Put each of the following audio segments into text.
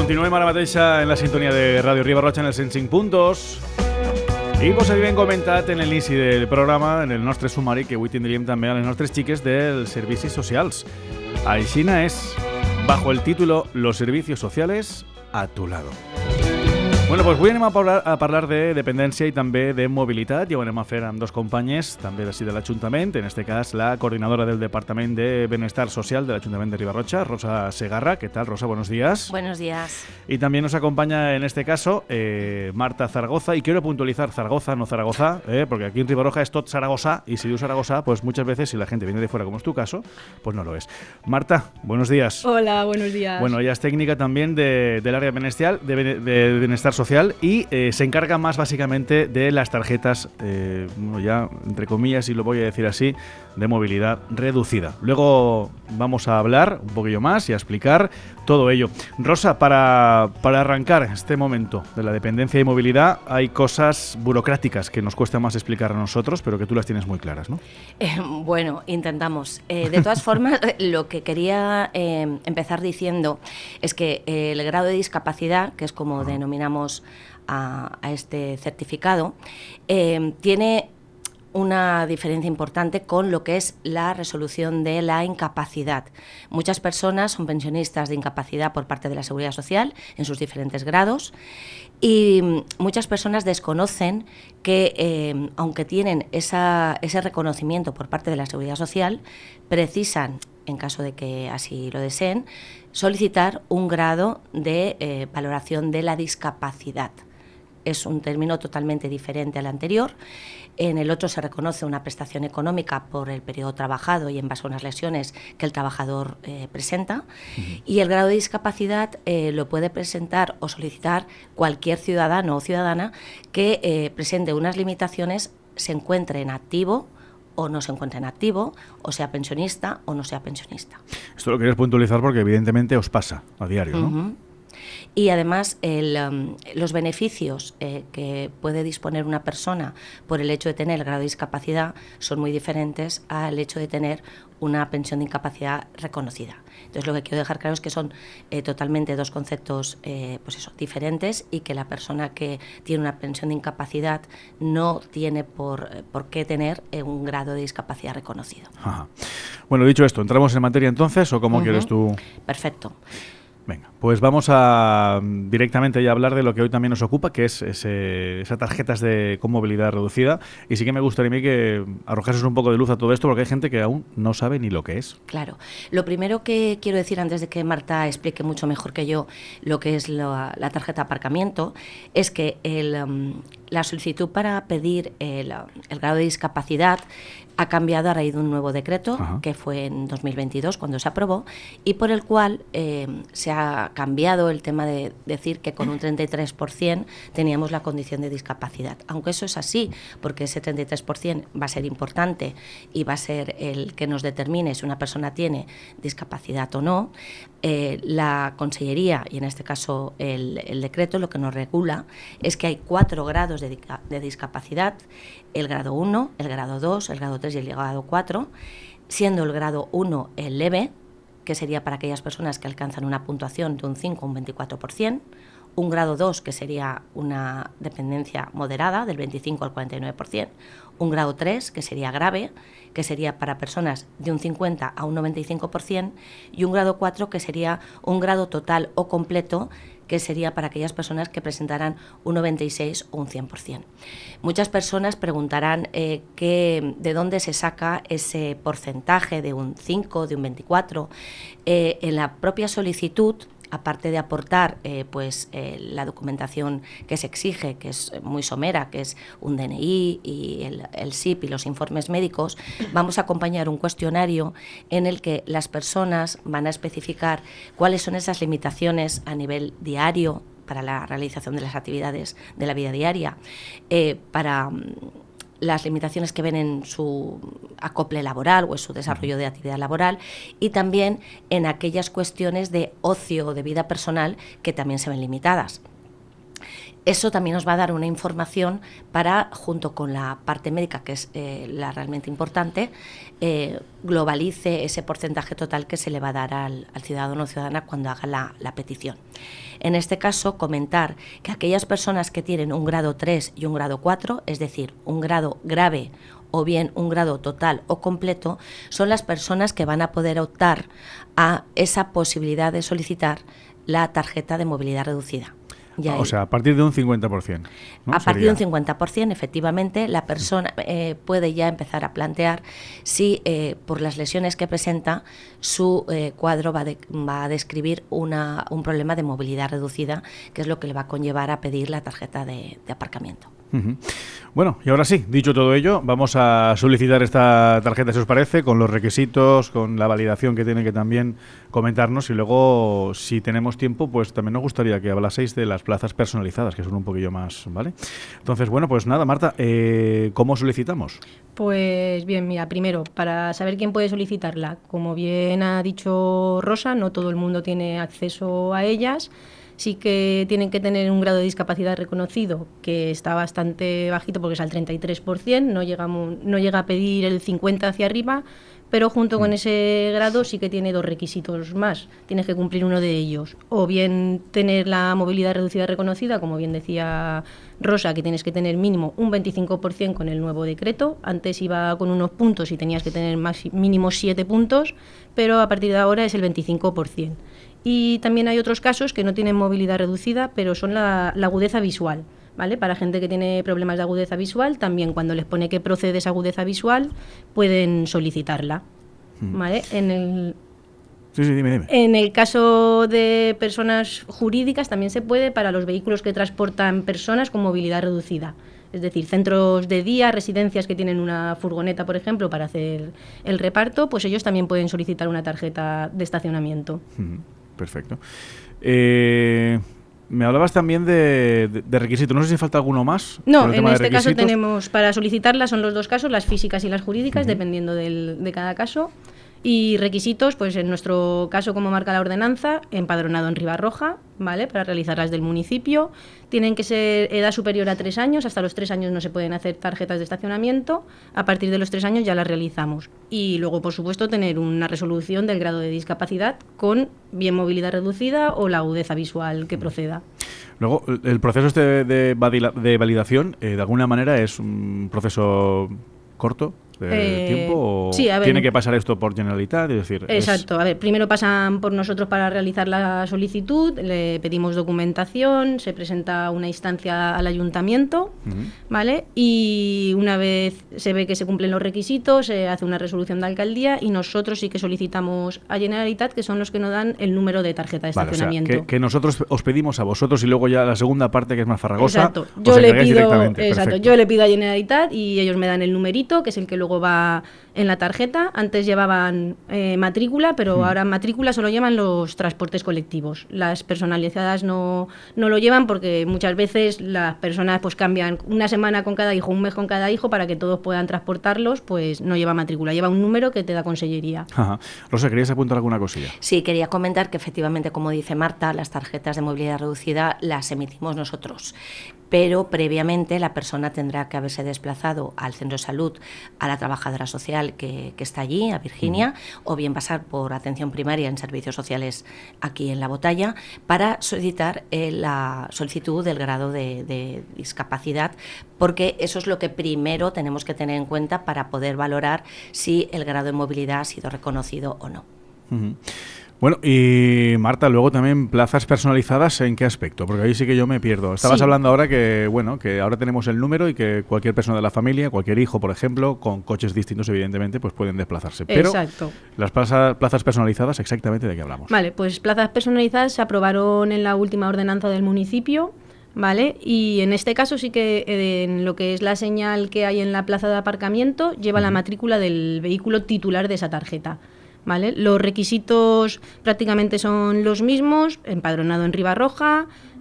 Continuem ara mateix en la sintonia de Ràdio Riba-roja en els 105 puntos. I vos havien comentat en l'inici del programa, en el nostre sumari, que avui tindríem també a les nostres xiques dels servicis socials. Aixina és, bajo el título Los servicios sociales a tu lado. Bueno, pues avui anem a parlar de dependència i també de mobilitat, i ho anem a fer amb dos companyes, també d'ací de l'Ajuntament, en este cas la coordinadora del Departament de Benestar Social de l'Ajuntament de Riba-roja, Rosa Segarra. ¿Qué tal, Rosa? Buenos días. Buenos días. Y también nos acompaña en este caso Marta Zaragoza, y quiero puntualizar Zaragoza, no Zaragoza, porque aquí en Riba-roja es tot Zaragoza, y si digo Zaragoza, pues muchas veces si la gente viene de fuera, como es tu caso, pues no lo es. Marta, buenos días. Hola, buenos días. Bueno, ella es técnica también del área de bienestar social y se encarga más básicamente de las tarjetas, ya entre comillas, y lo voy a decir así, de movilidad reducida. Luego vamos a hablar un poquillo más y a explicar todo ello. Rosa, para arrancar este momento de la dependencia y movilidad, hay cosas burocráticas que nos cuesta más explicar a nosotros, pero que tú las tienes muy claras, ¿no? Bueno, intentamos. De todas formas, lo que quería empezar diciendo es que el grado de discapacidad, que es como denominamos a este certificado, tiene una diferencia importante con lo que es la resolución de la incapacidad. Muchas personas son pensionistas de incapacidad por parte de la Seguridad Social en sus diferentes grados, y muchas personas desconocen que, aunque tienen ese reconocimiento por parte de la Seguridad Social, precisan, en caso de que así lo deseen, solicitar un grado de valoración de la discapacidad. Es un término totalmente diferente al anterior. En el otro se reconoce una prestación económica por el periodo trabajado y en base a unas lesiones que el trabajador presenta. Y el grado de discapacidad lo puede presentar o solicitar cualquier ciudadano o ciudadana que presente unas limitaciones, se encuentre en activo o no se encuentre en activo, o sea pensionista o no sea pensionista. Esto lo querías puntualizar porque evidentemente os pasa a diario, ¿no? Y además los beneficios que puede disponer una persona por el hecho de tener el grado de discapacidad son muy diferentes al hecho de tener una pensión de incapacidad reconocida. Entonces lo que quiero dejar claro es que son totalmente dos conceptos diferentes, y que la persona que tiene una pensión de incapacidad no tiene por qué tener un grado de discapacidad reconocido. Ajá. Bueno, dicho esto, ¿entramos en materia entonces o cómo quieres tú? Perfecto. Venga, pues vamos a directamente ya hablar de lo que hoy también nos ocupa, que es esas tarjetas con movilidad reducida. Y sí que me gustaría a mí que arrojases un poco de luz a todo esto, porque hay gente que aún no sabe ni lo que es. Claro. Lo primero que quiero decir, antes de que Marta explique mucho mejor que yo lo que es la tarjeta de aparcamiento, es que la solicitud para pedir el grado de discapacidad ha cambiado a raíz de un nuevo decreto, que fue en 2022 cuando se aprobó, y por el cual se ha cambiado el tema de decir que con un 33% teníamos la condición de discapacidad. Aunque eso es así, porque ese 33% va a ser importante y va a ser el que nos determine si una persona tiene discapacidad o no, la Consellería, y en este caso el decreto, lo que nos regula es que hay 4 grados de discapacidad: el grado 1, el grado 2, el grado 3 y el grado 4, siendo el grado 1 el leve, que sería para aquellas personas que alcanzan una puntuación de un 5 o un 24%, un grado 2, que sería una dependencia moderada del 25 al 49%, un grado 3, que sería grave, que sería para personas de un 50 a un 95%, y un grado 4, que sería un grado total o completo, que sería para aquellas personas que presentaran un 96 o un 100%. Muchas personas preguntarán de dónde se saca ese porcentaje de un 5, de un 24. En la propia solicitud, aparte de aportar la documentación que se exige, que es muy somera, que es un DNI y el SIP y los informes médicos, vamos a acompañar un cuestionario en el que las personas van a especificar cuáles son esas limitaciones a nivel diario para la realización de las actividades de la vida diaria, para las limitaciones que ven en su acople laboral o en su desarrollo de actividad laboral, y también en aquellas cuestiones de ocio o de vida personal que también se ven limitadas. Eso también nos va a dar una información para, junto con la parte médica, que es la realmente importante, globalice ese porcentaje total que se le va a dar al ciudadano o ciudadana cuando haga la petición. En este caso, comentar que aquellas personas que tienen un grado 3 y un grado 4, es decir, un grado grave o bien un grado total o completo, son las personas que van a poder optar a esa posibilidad de solicitar la tarjeta de movilidad reducida. O sea, a partir de un 50%, ¿no? A partir de un 50%, efectivamente, la persona puede ya empezar a plantear si, por las lesiones que presenta, su cuadro va a describir un problema de movilidad reducida, que es lo que le va a conllevar a pedir la tarjeta de aparcamiento. Bueno, y ahora sí, dicho todo ello, vamos a solicitar esta tarjeta, si os parece, con los requisitos, con la validación que tiene que también comentarnos, y luego, si tenemos tiempo, pues también nos gustaría que hablaseis de las plazas personalizadas, que son un poquillo más, ¿vale? Entonces, bueno, pues nada, Marta, ¿cómo solicitamos? Pues bien, mira, primero, para saber quién puede solicitarla, como bien ha dicho Rosa, no todo el mundo tiene acceso a ellas. Sí que tienen que tener un grado de discapacidad reconocido, que está bastante bajito porque es al 33%, no llega a pedir el 50% hacia arriba, pero junto con ese grado sí que tiene 2 requisitos más. Tienes que cumplir uno de ellos, o bien tener la movilidad reducida reconocida, como bien decía Rosa, que tienes que tener mínimo un 25% con el nuevo decreto. Antes iba con unos puntos y tenías que tener mínimo 7 puntos, pero a partir de ahora es el 25%. Y también hay otros casos que no tienen movilidad reducida, pero son la agudeza visual, ¿vale? Para gente que tiene problemas de agudeza visual, también cuando les pone que procede esa agudeza visual, pueden solicitarla, ¿vale? Sí, dime. En el caso de personas jurídicas también se puede para los vehículos que transportan personas con movilidad reducida. Es decir, centros de día, residencias que tienen una furgoneta, por ejemplo, para hacer el reparto, pues ellos también pueden solicitar una tarjeta de estacionamiento. Perfecto. Me hablabas también de requisitos. No sé si falta alguno más. No, en este caso tenemos, para solicitarla son los 2 casos, las físicas y las jurídicas, dependiendo de cada caso. Y requisitos, pues en nuestro caso, como marca la ordenanza, empadronado en Ribarroja, ¿vale? Para realizarlas del municipio. Tienen que ser edad superior a 3 años, hasta los 3 años no se pueden hacer tarjetas de estacionamiento, a partir de los 3 años ya las realizamos. Y luego, por supuesto, tener una resolución del grado de discapacidad con bien movilidad reducida o la agudeza visual que proceda. Luego, el proceso de validación, de alguna manera, es un proceso corto de tiempo, o sí, a ver, tiene que pasar esto por Generalitat, es decir... Exacto, a ver, primero pasan por nosotros para realizar la solicitud, le pedimos documentación, se presenta una instancia al ayuntamiento, ¿vale? Y una vez se ve que se cumplen los requisitos, se hace una resolución de alcaldía y nosotros sí que solicitamos a Generalitat, que son los que nos dan el número de tarjeta de estacionamiento. O sea, que nosotros os pedimos a vosotros y luego ya la segunda parte, que es más farragosa, exacto. Yo le pido a Generalitat y ellos me dan el numerito, que es el que luego va en la tarjeta. Antes llevaban matrícula, pero ahora matrícula solo llevan los transportes colectivos. Las personalizadas no lo llevan porque muchas veces las personas pues cambian una semana con cada hijo, un mes con cada hijo, para que todos puedan transportarlos, pues no lleva matrícula, lleva un número que te da consellería. Ajá. Rosa, ¿querías apuntar alguna cosilla? Sí, quería comentar que efectivamente, como dice Marta, las tarjetas de movilidad reducida las emitimos nosotros, pero previamente la persona tendrá que haberse desplazado al centro de salud, a la trabajadora social que está allí, a Virginia, o bien pasar por atención primaria en servicios sociales aquí en La Botalla, para solicitar la solicitud del grado de discapacidad, porque eso es lo que primero tenemos que tener en cuenta para poder valorar si el grado de movilidad ha sido reconocido o no. Bueno, y Marta, luego también plazas personalizadas, ¿en qué aspecto? Porque ahí sí que yo me pierdo. Estabas hablando ahora que ahora tenemos el número y que cualquier persona de la familia, cualquier hijo, por ejemplo, con coches distintos, evidentemente, pues pueden desplazarse. Pero exacto. Las plazas personalizadas, ¿exactamente de qué hablamos? Vale, pues plazas personalizadas se aprobaron en la última ordenanza del municipio, ¿vale? Y en este caso sí que en lo que es la señal que hay en la plaza de aparcamiento lleva la matrícula del vehículo titular de esa tarjeta, ¿vale? Los requisitos prácticamente son los mismos: empadronado en Ribarroja,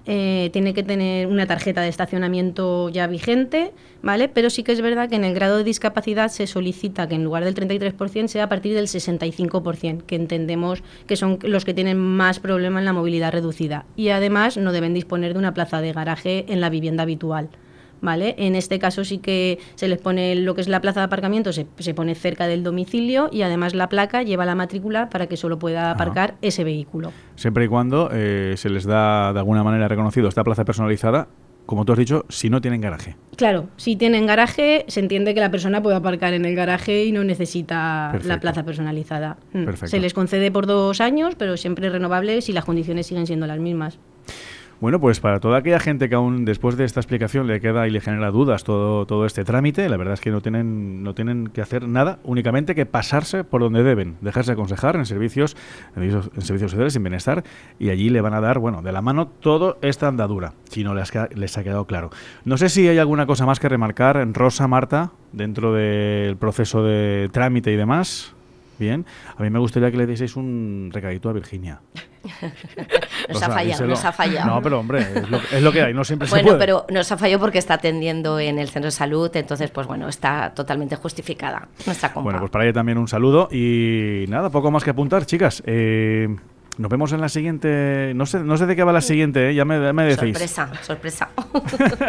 tiene que tener una tarjeta de estacionamiento ya vigente, ¿vale? Pero sí que es verdad que en el grado de discapacidad se solicita que en lugar del 33% sea a partir del 65%, que entendemos que son los que tienen más problema en la movilidad reducida. Y además no deben disponer de una plaza de garaje en la vivienda habitual, ¿vale? En este caso sí que se les pone lo que es la plaza de aparcamiento, se pone cerca del domicilio y además la placa lleva la matrícula para que solo pueda aparcar ese vehículo. Siempre y cuando se les da de alguna manera reconocido esta plaza personalizada, como tú has dicho, si no tienen garaje. Claro, si tienen garaje, se entiende que la persona puede aparcar en el garaje y no necesita la plaza personalizada. Perfecto. Se les concede por 2 años, pero siempre renovable si las condiciones siguen siendo las mismas. Bueno, pues para toda aquella gente que aún después de esta explicación le queda y le genera dudas todo este trámite, la verdad es que no tienen que hacer nada, únicamente que pasarse por donde deben, dejarse aconsejar en servicios sociales, en bienestar, y allí le van a dar, bueno, de la mano toda esta andadura, si no les ha quedado claro. No sé si hay alguna cosa más que remarcar, Rosa, Marta, dentro del proceso de trámite y demás. Bien, a mí me gustaría que le dieseis un recadito a Virginia. Nos ha fallado. No, pero hombre, es lo que hay, no siempre se puede. Bueno, pero nos ha fallado porque está atendiendo en el centro de salud, entonces, pues bueno, está totalmente justificada nuestra compra. Bueno, pues para ella también un saludo y nada, poco más que apuntar, chicas. Nos vemos en la siguiente. No sé de qué va la siguiente, ya me decís. Sorpresa.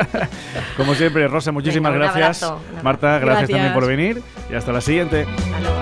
Como siempre, Rosa, muchísimas gracias. Abrazo. Marta, gracias también por venir y hasta la siguiente. Hasta luego.